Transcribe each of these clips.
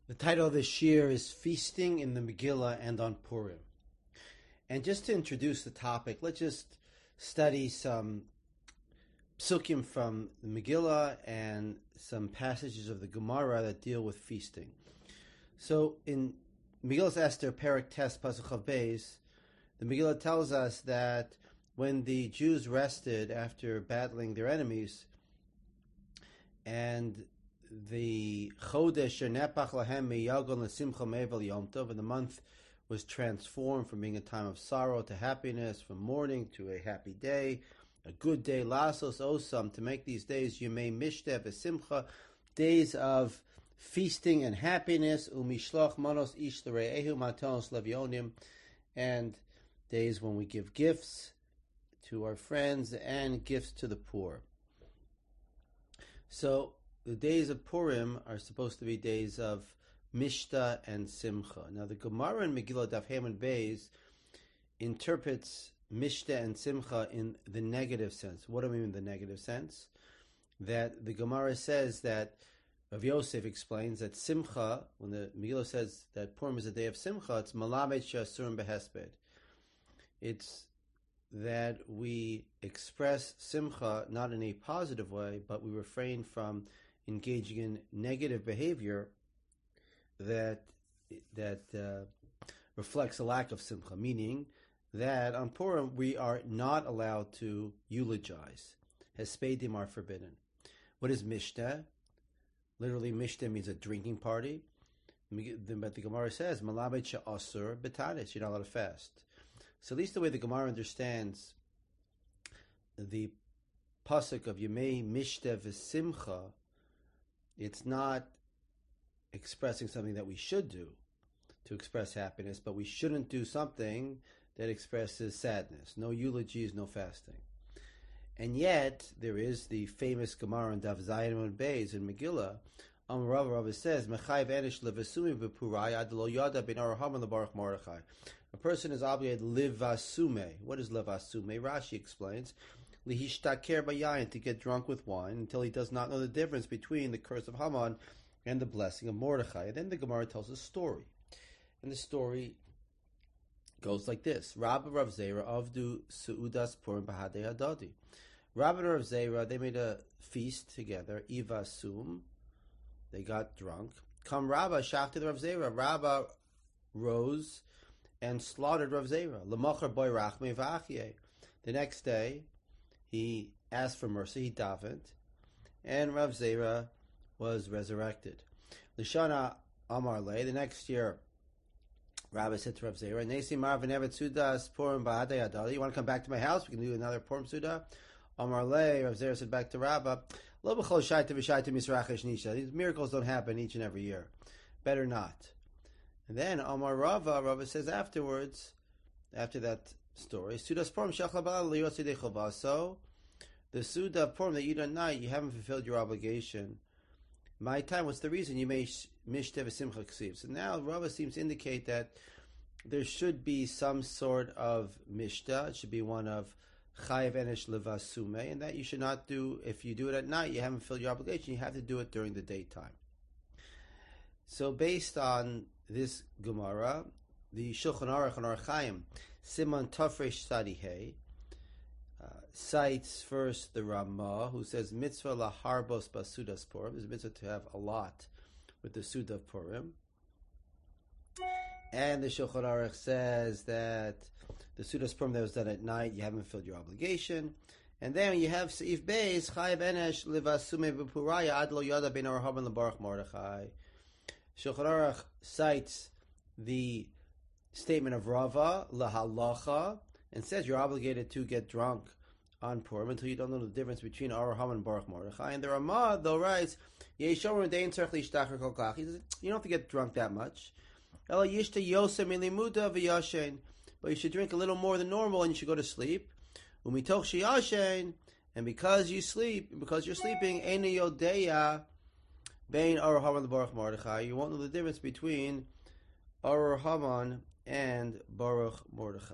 The title of this year is Feasting in the Megillah and on Purim. And just to introduce the topic, let's just study some psukim from the Megillah and some passages of the Gemara that deal with feasting. So in Megillah's Esther, Perek Tes, Pasuk Chav Beis, the Megillah tells us that when the Jews rested after battling their enemies, and the Chodesh Nepach Lahem Miyagon L'Simcha Mevel Yom Tov, and the month was transformed from being a time of sorrow to happiness, from mourning to a happy day, a good day. Lasos Osam, to make these days Yemei Mishteh V'Simcha, days of feasting and happiness. Umishloch Manos Ish L'Re'ehu Matanos Levionim, and days when we give gifts to our friends and gifts to the poor. So the days of Purim are supposed to be days of Mishta and Simcha. Now the Gemara in Megillah Daf Haman Beis interprets Mishta and Simcha in the negative sense. What do we mean in the negative sense? That the Gemara says that, Rav Yosef explains that Simcha, when the Megillah says that Purim is a day of Simcha, it's Malamed Shasurim Behesped. It's that we express Simcha not in a positive way, but we refrain from engaging in negative behavior that reflects a lack of simcha, meaning that on Purim we are not allowed to eulogize. Hespedim are forbidden. What is Mishteh? Literally, Mishteh means a drinking party. But the Gemara says, Malabed she'asur betanis, you're not allowed to fast. So at least the way the Gemara understands the pasuk of Yemei Mishteh v'Simcha, it's not expressing something that we should do to express happiness, but we shouldn't do something that expresses sadness. No eulogies, no fasting. And yet, there is the famous Gemara in Daf Zayin and Beis in Megillah. Rava says, Mechayv enish levasumi b'purai ad lo yada ben araham lebarach Mordechai. A person is obligated levasume. What is levasume? Rashi explains, lihishtaker bayayin, to get drunk with wine until he does not know the difference between the curse of Haman and the blessing of Mordechai. And then the Gemara tells a story. And the story goes like this. Rabba Rav Zera avdu su'udas purim b'hadei hadadi. Rabba and Rav Zera, they made a feast together. Iva sum. They got drunk. Come Rabba, shafted Rav Zera. Rabba rose and slaughtered Rav Zera. L'machar boy rachmei v'achye. The next day, he asked for mercy, he davened, and Rav Zera was resurrected. Lishana Amar Le, the next year, Rabbi said to Rav Zera, Nesi Mar v'nevet sudas Purim ba'adei adali. You want to come back to my house? We can do another Purim Suda. Amar Le, Rav Zera said back to Rabbi, Lo b'chol shaita v'shaita misrachesh nisha. These miracles don't happen each and every year. Better not. And then Amar Rava says afterwards, after that story, Sudas Purim shachla ba'al liyosidei chovah. So, the Suda of Purim that you done night, you haven't fulfilled your obligation. My time, what's the reason? You may mishteh v'simcha ksiv. So now Rava seems to indicate that there should be some sort of mishteh. It should be one of chayev enish levasume, and that you should not do, if you do it at night, you haven't fulfilled your obligation, you have to do it during the daytime. So based on this Gemara, the Shulchan Aruch and Orach Chaim, Siman Tafresh Sadihei, cites first the Ramah, who says mitzvah laharbos basudas Purim. There's a mitzvah to have a lot with the Suda of Purim. And the Shulchan Aruch says that the Sudas Purim that was done at night, you haven't fulfilled your obligation. And then you have Seif Beis, Chayev Enesh Livasume B'Puraya Ad Lo Yada Ben Arhaban LeBaruch Mordechai. Shulchan Aruch cites the statement of Rava, Lahalacha, and says you're obligated to get drunk on Purim until you don't know the difference between Araham and Baruch Mordechai. And the Ramah, though, writes, he says, you don't have to get drunk that much. But you should drink a little more than normal and you should go to sleep. And because you sleep, because you're sleeping, you won't know the difference between Araham and Baruch Mordechai.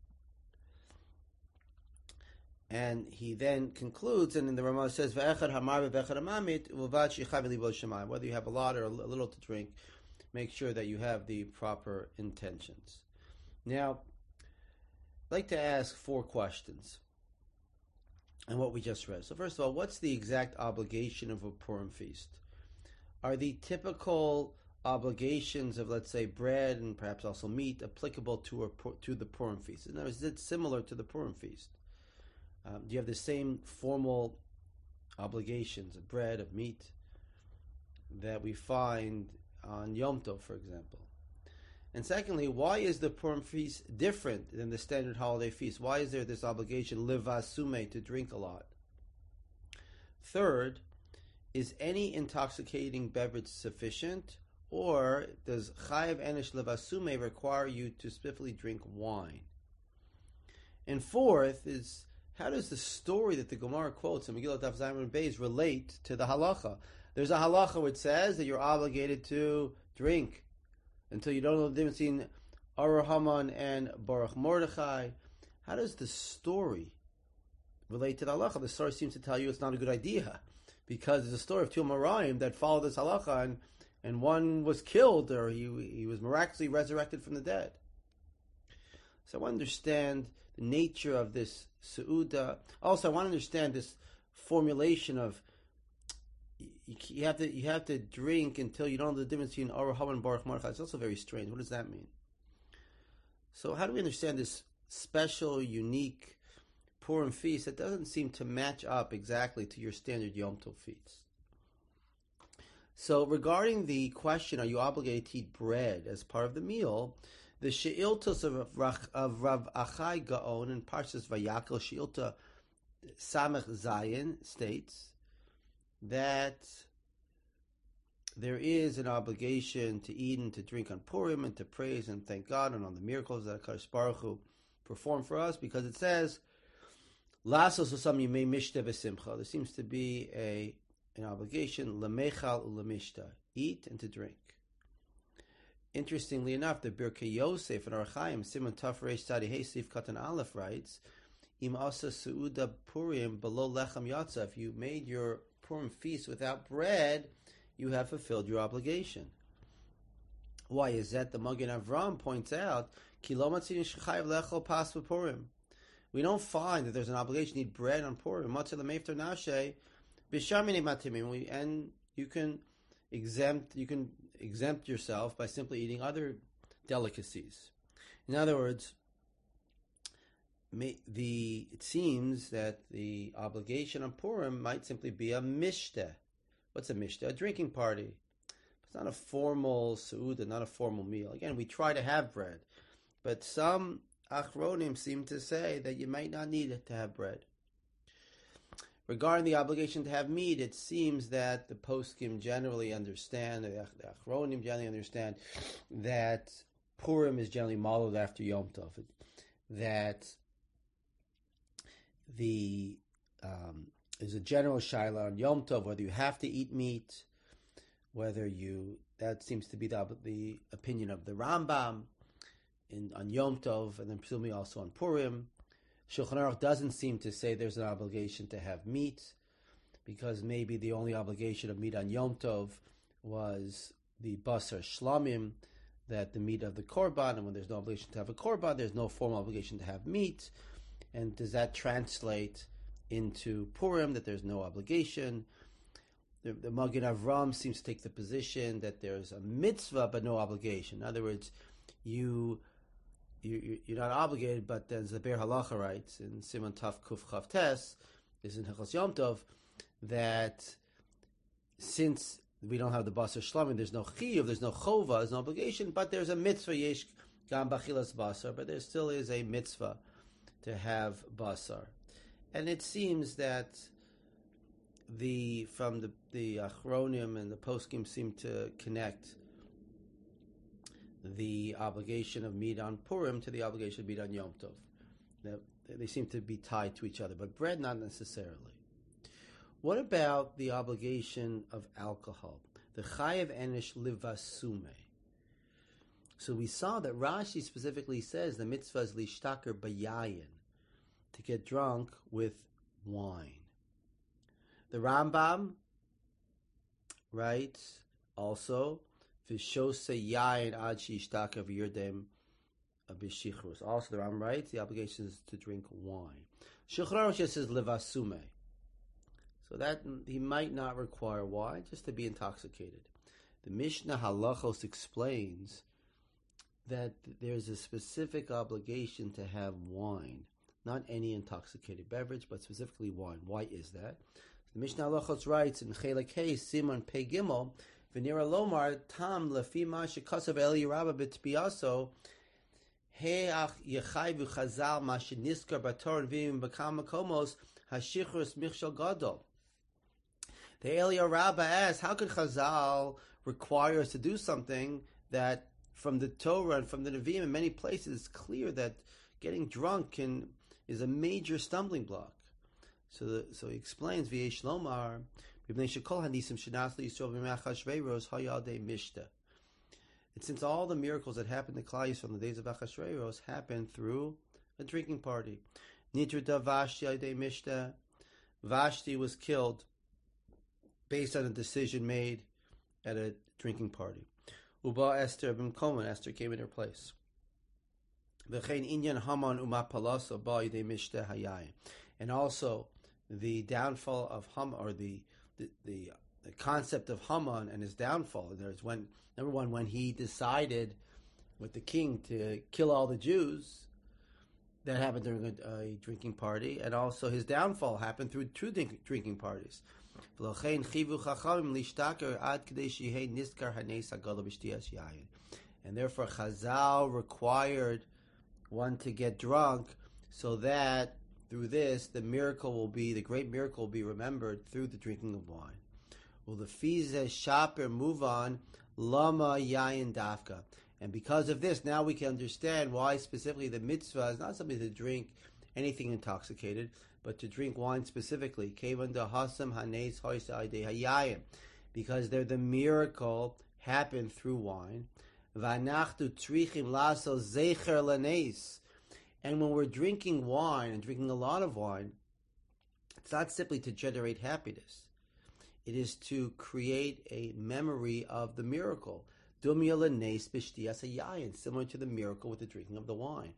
And he then concludes, and in the Ramah says, whether you have a lot or a little to drink, make sure that you have the proper intentions. Now, I'd like to ask 4 questions on what we just read. So first of all, what's the exact obligation of a Purim feast? Are the typical obligations of, let's say, bread and perhaps also meat applicable to the Purim feast? In other words, is it similar to the Purim feast? Do you have the same formal obligations of bread, of meat, that we find on Yom Tov, for example? And secondly, why is the Purim feast different than the standard holiday feast? Why is there this obligation, levasume, to drink a lot? Third, is any intoxicating beverage sufficient, or does chayav enish levasume require you to specifically drink wine? And fourth is, how does the story that the Gemara quotes in Megillah Daf Zayin Beis relate to the halacha? There's a halacha which says that you're obligated to drink until you don't know the difference between Arur Haman and Baruch Mordechai. How does the story relate to the halacha? The story seems to tell you it's not a good idea, because there's a story of two Amoraim that followed this halacha, and one was killed, or he was miraculously resurrected from the dead. So I want to understand the nature of this Seuda. Also, I want to understand this formulation of you have to drink until you don't know the difference between Arur Haman and Baruch Mordechai. It's also very strange. What does that mean? So how do we understand this special, unique Purim feast that doesn't seem to match up exactly to your standard Yom Tov feast? So regarding the question, are you obligated to eat bread as part of the meal, the She'iltos of Rav Achai Gaon in Parshas Vayakel, She'ilta Samech Zayin, states that there is an obligation to eat and to drink on Purim and to praise and thank God and on the miracles that HaKadosh Baruch Hu performed for us, because it says, Lasos Osam Yimei Mishta V'Simcha. There seems to be an obligation, Lemechal Ulemishta, eat and to drink. Interestingly enough, the Birkei Yosef in Archaim, Simon Taf Reish Tzadi Hey Sif Katan Aleph writes, Im Asa Seuda Purim Below Lechem Yatza. If you made your Purim feast without bread, you have fulfilled your obligation. Why is that? The Magen Avram points out, Ki lo matzin shechayav lechol pas b'Purim. We don't find that there's an obligation to eat bread on Purim. Matzah lemeiftar nashe b'shar minei matimim. And you can exempt yourself by simply eating other delicacies. In other words, it seems that the obligation on Purim might simply be a mishteh. What's a mishteh? A drinking party. It's not a formal seudah, not a formal meal. Again, we try to have bread, but some achronim seem to say that you might not need it to have bread. Regarding the obligation to have meat, it seems that the poskim generally understand, the achronim generally understand, that Purim is generally modeled after Yom Tov. That there's a general shaila on Yom Tov whether you have to eat meat, that seems to be the opinion of the Rambam on Yom Tov, and then presumably also on Purim. Shulchan Aruch doesn't seem to say there's an obligation to have meat, because maybe the only obligation of meat on Yom Tov was the basar shlamim, that the meat of the korban, and when there's no obligation to have a korban, there's no formal obligation to have meat. And does that translate into Purim, that there's no obligation? The Magen Avram seems to take the position that there's a mitzvah but no obligation. In other words, you're not obligated, but then Zaber Halacha writes in Simon Taf Kuf Chav Tes, is in Hilchos Yom Tov, that since we don't have the basar shlamim, there's no chiyuv, there's no chova, there's no obligation, but there's a mitzvah, yesh gam bachilas basar, but there still is a mitzvah to have basar. And it seems that from the achronim and the poskim seem to connect the obligation of meat on Purim to the obligation of meat on Yom Tov. They seem to be tied to each other, but bread not necessarily. What about the obligation of alcohol? The chayav enish livasume. So we saw that Rashi specifically says the mitzvah is lishtaker bayayin, to get drunk with wine. The Rambam writes also V'shose yayin ad sheishtakav yerdem b'shichrus. Also, the Ram writes the obligation is to drink wine. Shulchan Aruch just says levasume, so that he might not require wine, just to be intoxicated. The Mishnah Halachos explains that there's a specific obligation to have wine, not any intoxicated beverage, but specifically wine. Why is that? The Mishnah Halachos writes in Chelek Hey Simon Pei Gimel V'nira Lomar Tam Lefi Ma Shekasav Eli Rabba B'Tpiyaso Heach Yechayvu Chazal Ma Sheniskar Bator V'im B'Kam Makomos Hashichrus Michshel Gadol. The Elia Rabbah asks, how could Chazal require us to do something that from the Torah and from the Nevi'im in many places it's clear that getting drunk is a major stumbling block? So he explains, V'yesh Lomar, and since all the miracles that happened to Klal Yisrael in the days of Achashverosh happened through a drinking party. Nitrita Vashti Mishta. Vashti was killed based on a decision made at a drinking party. Uba Esther Bimkoman, Esther came in her place. And also the downfall of Haman, or the concept of Haman and his downfall. There's when he decided with the king to kill all the Jews. That happened during a drinking party, and also his downfall happened through two drinking parties. And therefore Chazal required one to get drunk so that through this the great miracle will be remembered through the drinking of wine. Well, the fize shaper move on lama yayin dafka. And because of this, now we can understand why specifically the mitzvah is not something to drink anything intoxicated, but to drink wine specifically. Because the miracle happened through wine. And when we're drinking wine, and drinking a lot of wine, it's not simply to generate happiness. It is to create a memory of the miracle. Similar to the miracle with the drinking of the wine.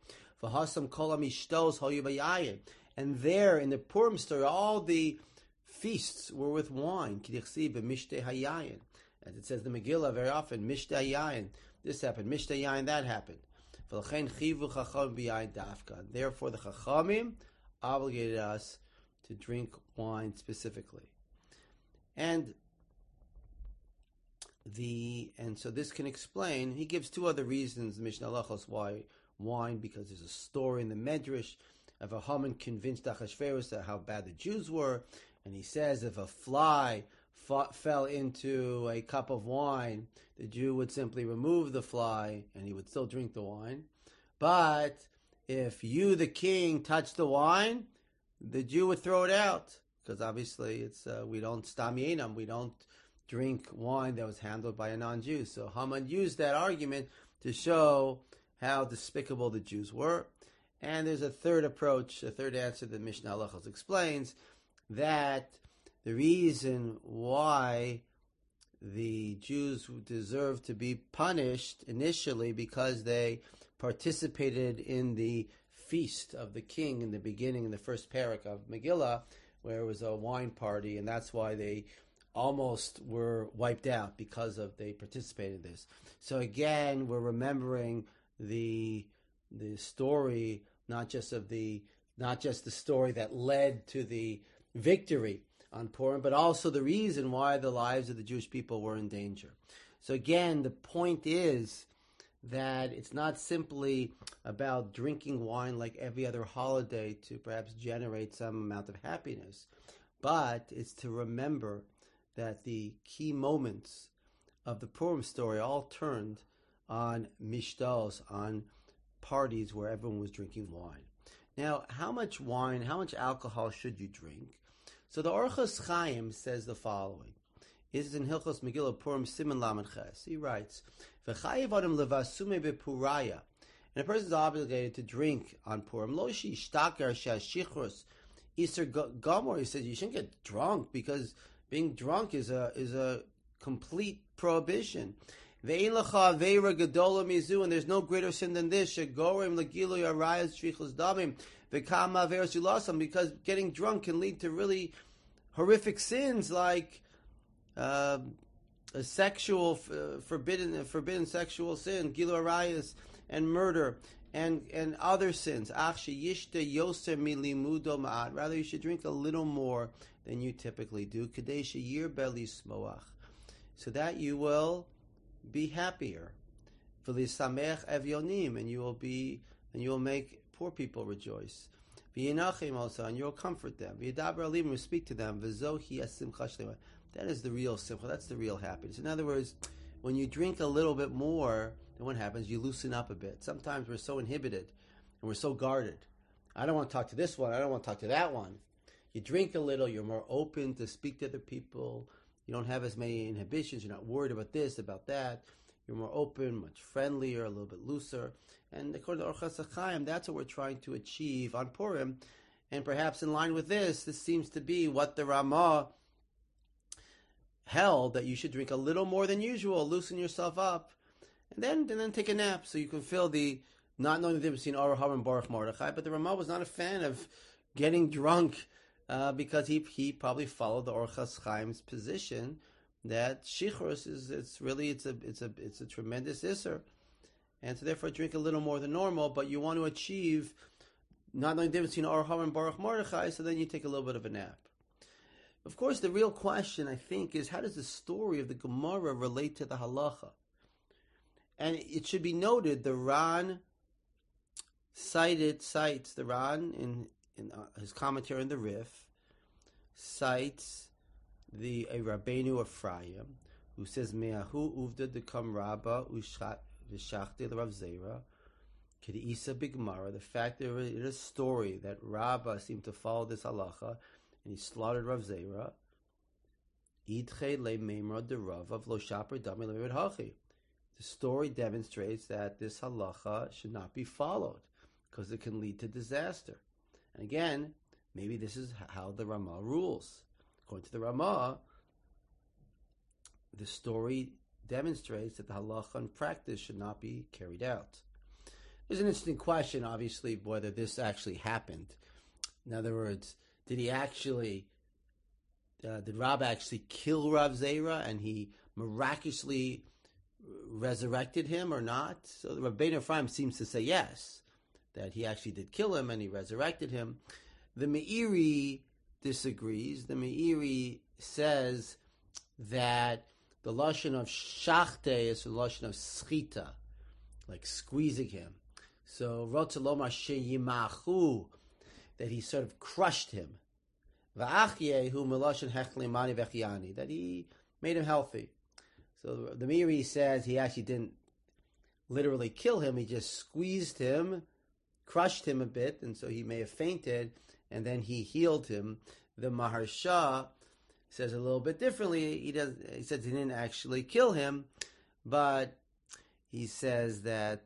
And there, in the Purim story, all the feasts were with wine. As it says in the Megillah very often, Mishteh Yayin, this happened, Mishteh Yayin, that happened. Therefore, the Chachamim obligated us to drink wine specifically. And so this can explain, he gives two other reasons, Mishnah Halachos, why wine, because there's a story in the Medrash of a Haman convinced Achashverosh how bad the Jews were, and he says if a fly fell into a cup of wine, the Jew would simply remove the fly and he would still drink the wine. But if you, the king, touch the wine, the Jew would throw it out, because obviously it's we don't stam yenam, we don't drink wine that was handled by a non-Jew. So Haman used that argument to show how despicable the Jews were. And there's a third approach, a third answer that Mishnah Halachos explains, that the reason why the Jews deserve to be punished initially because they participated in the feast of the king in the beginning, in the first parak of Megillah, where it was a wine party, and that's why they almost were wiped out, because of they participated in this. So again, we're remembering the story, not just the story that led to the victory on Purim, but also the reason why the lives of the Jewish people were in danger. So again, the point is that it's not simply about drinking wine like every other holiday to perhaps generate some amount of happiness, but it's to remember that the key moments of the Purim story all turned on mishtos, on parties where everyone was drinking wine. Now, how much wine, how much alcohol should you drink? So the Orchos Chaim says the following. This is in Hilchos Megillah Purim Siman Lamed Ches. He writes, "V'chayev adam levasume bepuraya," and a person is obligated to drink on Purim. Lo shishtaker shashichrus iser gamor. He says you shouldn't get drunk because being drunk is a complete prohibition. Ve'in lecha aveira gedola mizu, and there's no greater sin than this. Shegorim legilu yarayas shvichus damim v'kama averas yulasam, because getting drunk can lead to really horrific sins like a sexual forbidden sexual sin, gilu arayas, and murder, and other sins. Ach sheyishte yoser milimudo ma'at. Rather, you should drink a little more than you typically do. Kadei sheyir beli smoach, so that you will be happier. V'lisamech evyonim, and you will make poor people rejoice. V'yinachim also, and you'll comfort them. V'yidaber alim, you speak to them. V'zohi asimcha shlema. That is the real simcha. That's the real happiness. In other words, when you drink a little bit more, then what happens? You loosen up a bit. Sometimes we're so inhibited and we're so guarded. I don't want to talk to this one. I don't want to talk to that one. You drink a little, you're more open to speak to other people. You don't have as many inhibitions. You're not worried about this, about that. You're more open, much friendlier, a little bit looser. And according to Orchos HaChaim, that's what we're trying to achieve on Purim. And perhaps in line with this seems to be what the Ramah held, that you should drink a little more than usual, loosen yourself up, and then take a nap, so you can feel the not knowing the difference between Or HaHar and Baruch Mordechai. But the Ramah was not a fan of getting drunk because he probably followed the Orchos Chaim's position that shichros it's a tremendous isser, and so therefore drink a little more than normal. But you want to achieve not knowing the difference between Or HaHar and Baruch Mordechai, so then you take a little bit of a nap. Of course, the real question, I think, is how does the story of the Gemara relate to the halacha? And it should be noted, the Ran cites the Ran in his commentary on the Rif, cites a Rabbeinu Ephraim, who says, Me'ahu uvda dekam rabba v'shachti l'Rav Zera, k'di'isa b'Gemara, the fact that it is a story that Rabba seemed to follow this halacha, and he slaughtered Rav Zera. Idche le meimra de Rav of lo shaper dami le'med hachi. The story demonstrates that this halacha should not be followed because it can lead to disaster. And again, maybe this is how the Ramah rules. According to the Ramah, the story demonstrates that the halacha in practice should not be carried out. There's an interesting question, obviously, whether this actually happened. In other words, did Rab actually kill Rav Zera and he miraculously resurrected him or not? So the Rabbeinu Ephraim seems to say yes, that he actually did kill him and he resurrected him. The Meiri disagrees. The Meiri says that the lashon of shachte is the lashon of schita, like squeezing him. So rotzaloma sheyimachu, that he sort of crushed him. V'achyehu melashon hechli mani v'chiani, that he made him healthy. So the Meiri says he actually didn't literally kill him, he just squeezed him, crushed him a bit, and so he may have fainted, and then he healed him. The Maharsha says a little bit differently. He says he didn't actually kill him, but he says that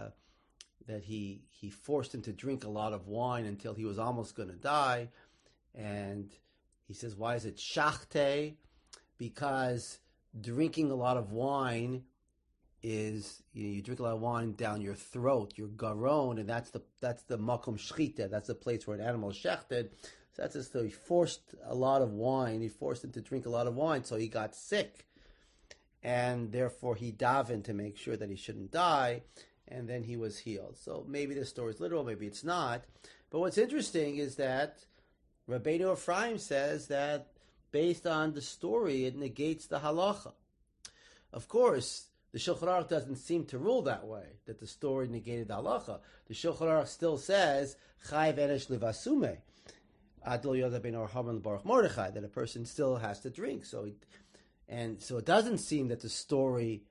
he forced him to drink a lot of wine until he was almost going to die. And he says, why is it shachte? Because drinking a lot of wine is, you drink a lot of wine down your throat, your garon, and that's the makom shchita. That's the place where an animal is shechted. So that's just, so he forced a lot of wine. He forced him to drink a lot of wine, so he got sick, and therefore he davened to make sure that he shouldn't die, and then he was healed. So maybe this story is literal, maybe it's not. But what's interesting is that Rabbeinu Ephraim says that based on the story, it negates the halacha. Of course, the Shulchan Aruch doesn't seem to rule that way, that the story negated the halacha. The Shulchan Aruch still says, Chayv enesh levasume, adol yoda ben Or HaHar Baruch Mordechai, that a person still has to drink. So it doesn't seem that the story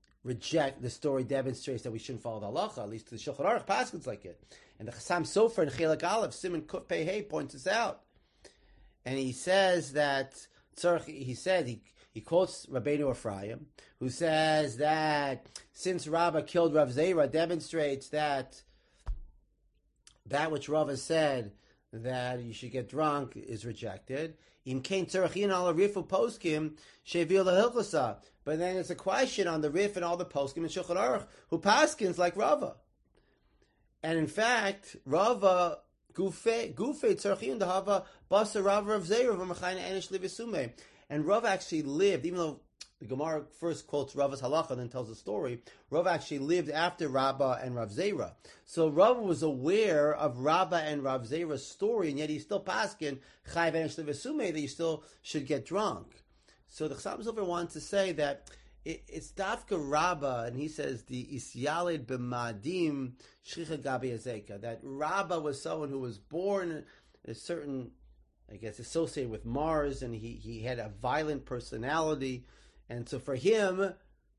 demonstrates that we shouldn't follow the halacha. At least the Shulchan Aruch paskins like it. And the Chassam Sofer and Chelak Aleph, Simon Kuf Pei Hey, points this out. And he says that, he quotes Rabbeinu Ephraim, who says that since Rabbah killed Rav Zera demonstrates that which Rav has said, that you should get drunk, is rejected. Im kain tzarachin al rifu poskim shevil lahilchasa. But then it's a question on the Rif and all the poskim and Shulchan Aruch who paskins like Rava. And in fact, Rava gufe tzarachin dahava basa Rava of Zeir v'machayna enish livisume. And Rava actually lived, even though the Gemara first quotes Rava's halacha and then tells the story, Rava actually lived after Rabba and Rav Zera. So Rava was aware of Rabba and Rav Zera's story, and yet he's still paskin chayv enish livisume that you still should get drunk. So the Chassam Sofer wants to say that it's Dafka Rabba, and he says the Isyalid b'madim shchicha gabi azeka, that Rabba was someone who was born a certain, I guess, associated with Mars, and he had a violent personality, and so for him,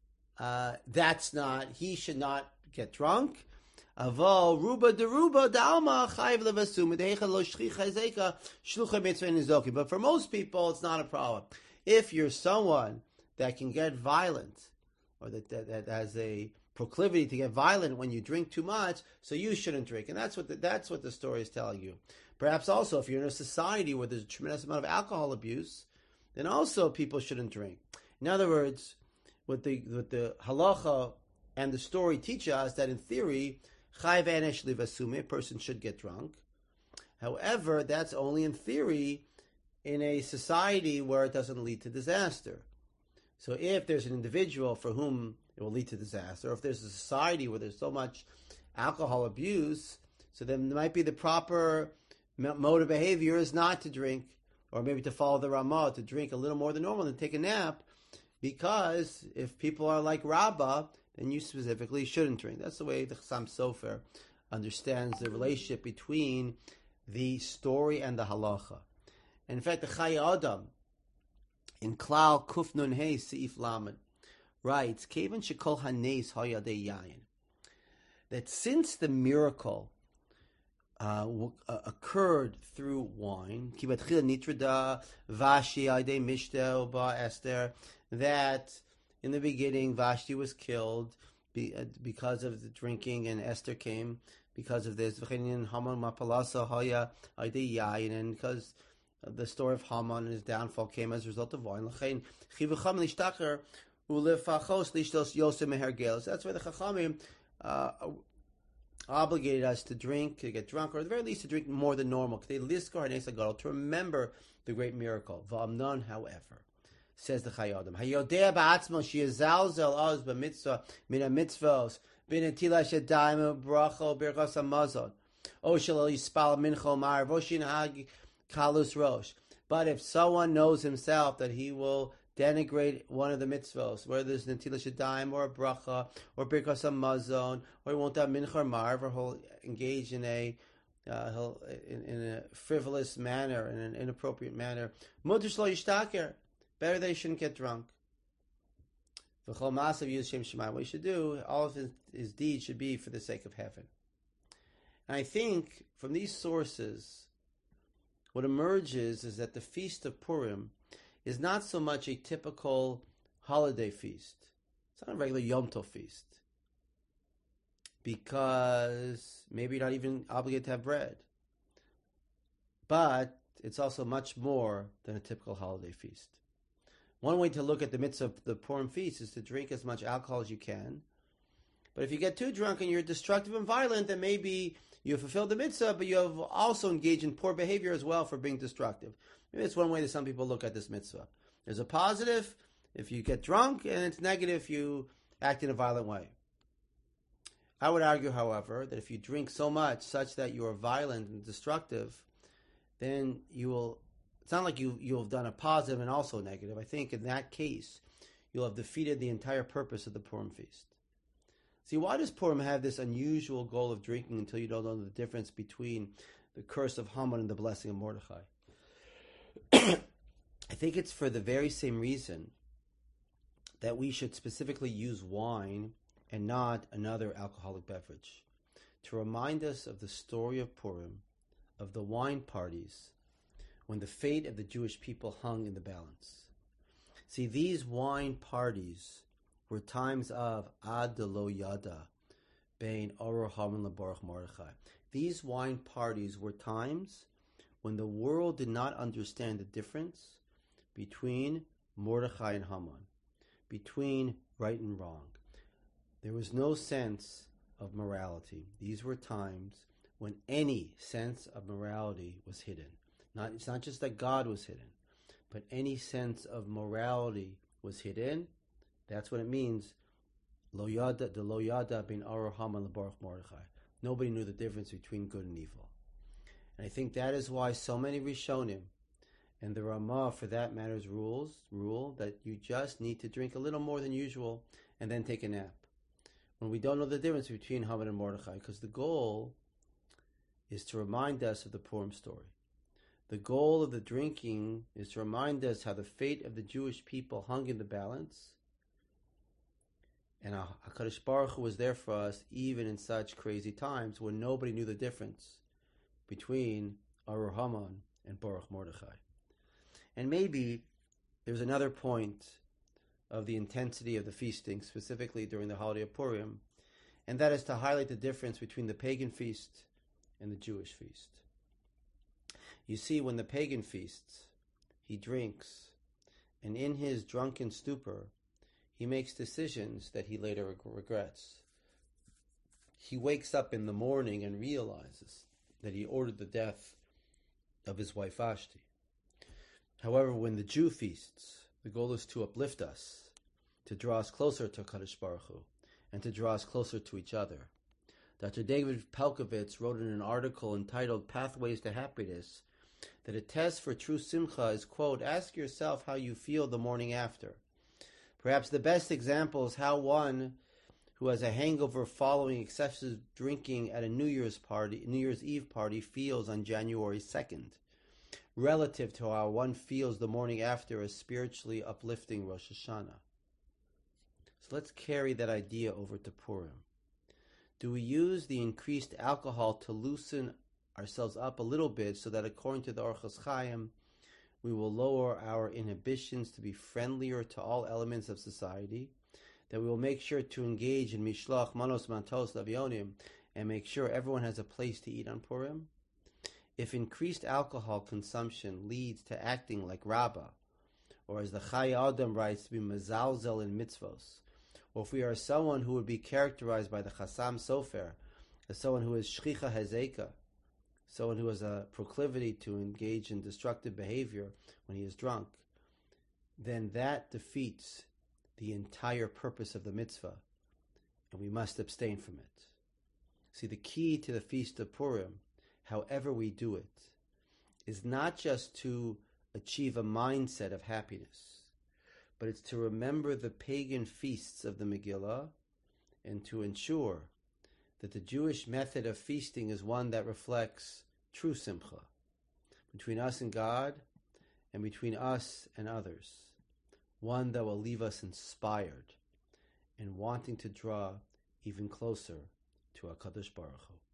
he should not get drunk. Avo ruba deruba dalma chayv levasum dehecha lo shchicha azeka shlucha mitzvah nizoki. But for most people, it's not a problem. If you're someone that can get violent, or that has a proclivity to get violent when you drink too much, so you shouldn't drink. And that's what the story is telling you. Perhaps also, if you're in a society where there's a tremendous amount of alcohol abuse, then also people shouldn't drink. In other words, what the halacha and the story teach us that in theory, chayv enesh livasume, a person should get drunk. However, that's only in theory in a society where it doesn't lead to disaster. So if there's an individual for whom it will lead to disaster, or if there's a society where there's so much alcohol abuse, so then there might be the proper mode of behavior is not to drink, or maybe to follow the Ramah, to drink a little more than normal and take a nap, because if people are like Rabbah, then you specifically shouldn't drink. That's the way the Chassam Sofer understands the relationship between the story and the halacha. And in fact, the Chayei Adam in Klal Kuf Nun Hey Seif Lamed writes, "Kevan shekol hanes hayadei yayin," that since the miracle occurred through wine, kibatchila nitrada Vashi ayde mishta ba Esther, that in the beginning Vashti was killed because of the drinking, and Esther came because of this. V'chein Haman mapalasa haya ayde yayin, and because the story of Haman and his downfall came as a result of wine. That's why the Chachamim obligated us to drink, to get drunk, or at the very least to drink more than normal, to remember the great miracle. V'amnon, however, says the Chayei Adam, Hayodea ba'atzmo sheyazalzel oz b'mitzvah min ha'mitzvos b'netilas yadayim bracha birchas hamazon o shelo yispal mincha mar v'oshin hag kalus rosh. But if someone knows himself that he will denigrate one of the mitzvos, whether there's netilas yadayim or a bracha or birkas hamazon, or he won't have mincha or marv, or he'll engage in a frivolous manner, in an inappropriate manner, mutar shelo yishtaker, better they shouldn't get drunk. V'chol maasav yuz shem shemayim. What he should do, all of his deeds should be for the sake of heaven. And I think from these sources, what emerges is that the Feast of Purim is not so much a typical holiday feast. It's not a regular Yom Tov feast, because maybe you're not even obligated to have bread. But it's also much more than a typical holiday feast. One way to look at the mitzvah of the Purim feast is to drink as much alcohol as you can. But if you get too drunk and you're destructive and violent, then maybe you have fulfilled the mitzvah, but you have also engaged in poor behavior as well for being destructive. Maybe it's one way that some people look at this mitzvah. There's a positive if you get drunk, and it's negative if you act in a violent way. I would argue, however, that if you drink so much such that you are violent and destructive, then you will, it's not like you'll have done a positive and also a negative. I think in that case, you'll have defeated the entire purpose of the Purim feast. See, why does Purim have this unusual goal of drinking until you don't know the difference between the curse of Haman and the blessing of Mordechai? I think it's for the very same reason that we should specifically use wine and not another alcoholic beverage, to remind us of the story of Purim, of the wine parties, when the fate of the Jewish people hung in the balance. See, these wine parties were times of ad lo yada, bein Orah Haman leBaruch Mordechai. These wine parties were times when the world did not understand the difference between Mordechai and Haman, between right and wrong. There was no sense of morality. These were times when any sense of morality was hidden. It's not just that God was hidden, but any sense of morality was hidden. That's what it means. Lo yada bin Ara Haman lebaruch Mordechai. Nobody knew the difference between good and evil. And I think that is why so many Rishonim, and the Ramah for that matters, rule that you just need to drink a little more than usual and then take a nap. When we don't know the difference between Haman and Mordechai, because the goal is to remind us of the Purim story. The goal of the drinking is to remind us how the fate of the Jewish people hung in the balance, and HaKadosh Baruch Hu was there for us even in such crazy times when nobody knew the difference between Arur Haman and Baruch Mordechai. And maybe there's another point of the intensity of the feasting, specifically during the holiday of Purim, and that is to highlight the difference between the pagan feast and the Jewish feast. You see, when the pagan feasts, he drinks, and in his drunken stupor, he makes decisions that he later regrets. He wakes up in the morning and realizes that he ordered the death of his wife Vashti. However, when the Jew feasts, the goal is to uplift us, to draw us closer to Kadosh Baruch Hu, and to draw us closer to each other. Dr. David Pelkovitz wrote in an article entitled Pathways to Happiness that a test for true simcha is, quote, ask yourself how you feel the morning after. Perhaps the best example is how one who has a hangover following excessive drinking at a New Year's Eve party feels on January 2nd, relative to how one feels the morning after a spiritually uplifting Rosh Hashanah. So let's carry that idea over to Purim. Do we use the increased alcohol to loosen ourselves up a little bit so that according to the Orchos Chaim, we will lower our inhibitions to be friendlier to all elements of society, that we will make sure to engage in Mishloach Manos Mantos Lavionim and make sure everyone has a place to eat on Purim? If increased alcohol consumption leads to acting like Rabbah, or as the Chai Adam writes, to be mezalzel in mitzvos, or if we are someone who would be characterized by the Chassam Sofer as someone who is shchicha hezeka, someone who has a proclivity to engage in destructive behavior when he is drunk, then that defeats the entire purpose of the mitzvah, and we must abstain from it. See, the key to the Feast of Purim, however we do it, is not just to achieve a mindset of happiness, but it's to remember the pagan feasts of the Megillah and to ensure that the Jewish method of feasting is one that reflects true simcha between us and God and between us and others, one that will leave us inspired and wanting to draw even closer to HaKadosh Baruch Hu.